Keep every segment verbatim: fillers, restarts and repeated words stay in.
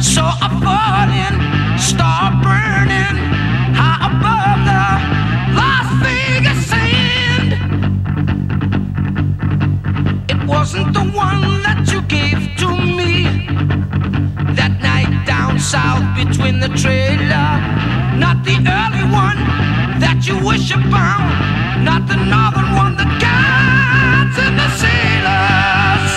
So I fall in, start burning high above the Las Vegas sand. It wasn't the one that you gave to me that night down south between the trailer. Not the early one that you wish upon, not the northern one, the guides and the sailors.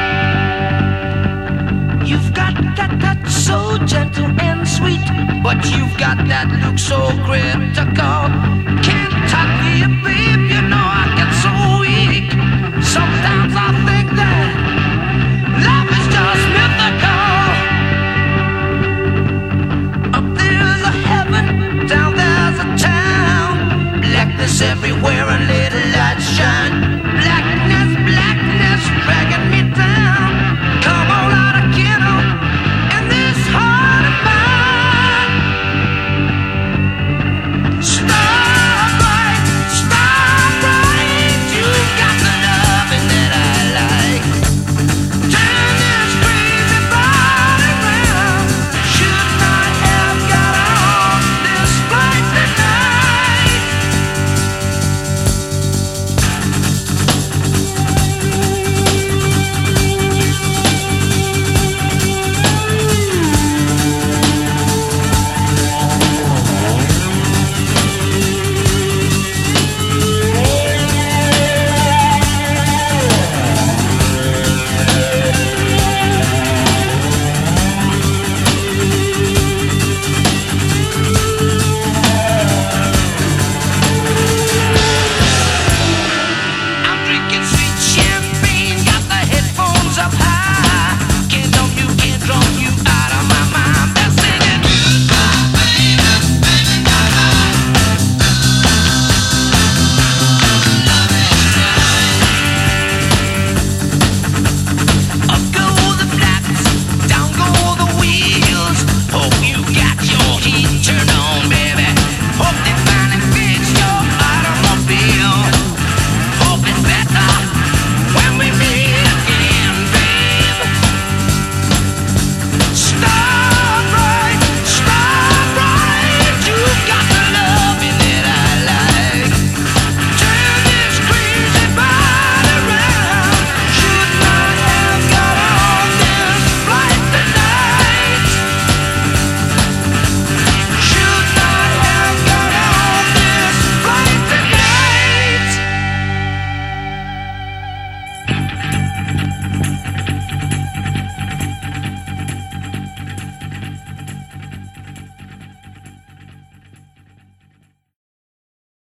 You've got that touch so gentle and sweet, but you've got that look so critical. Kentucky, baby.